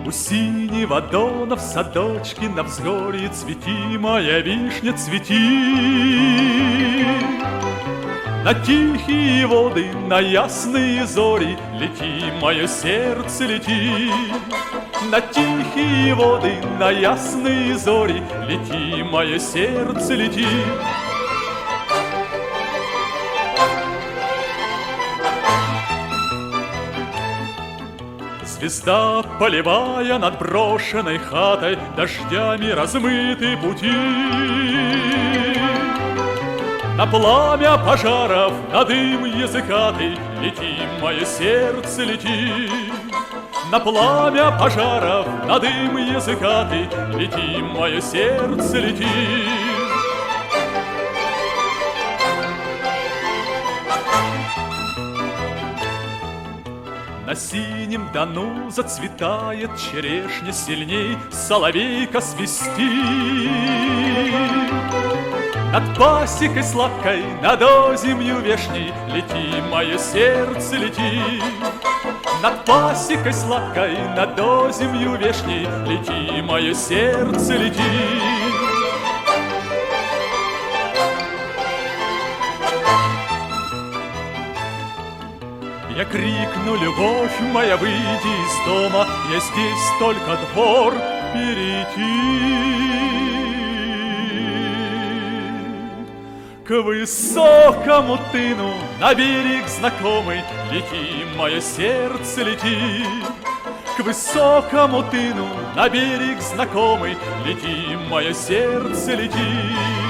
У синего дона в садочке на взгорье цвети, моя вишня, цвети. На тихие воды, на ясные зори лети, мое сердце, лети. На тихие воды, на ясные зори лети, мое сердце, лети. Звезда, поливая над брошенной хатой, дождями размыты пути. На пламя пожаров, на дым языкатый лети, мое сердце, лети. На пламя пожаров, на дым языкатый лети, мое сердце, лети. На синем дону зацветает черешня, сильней соловейка свисти. Над пасекой сладкой, над озимью вешней лети, мое сердце, лети. Над пасекой сладкой, над озимью вешней лети, мое сердце, лети. Я крикну: любовь моя, выйди из дома, я здесь только двор перейти. К высокому тыну, на берег знакомый лети, мое сердце, лети. К высокому тыну, на берег знакомый лети, мое сердце, лети.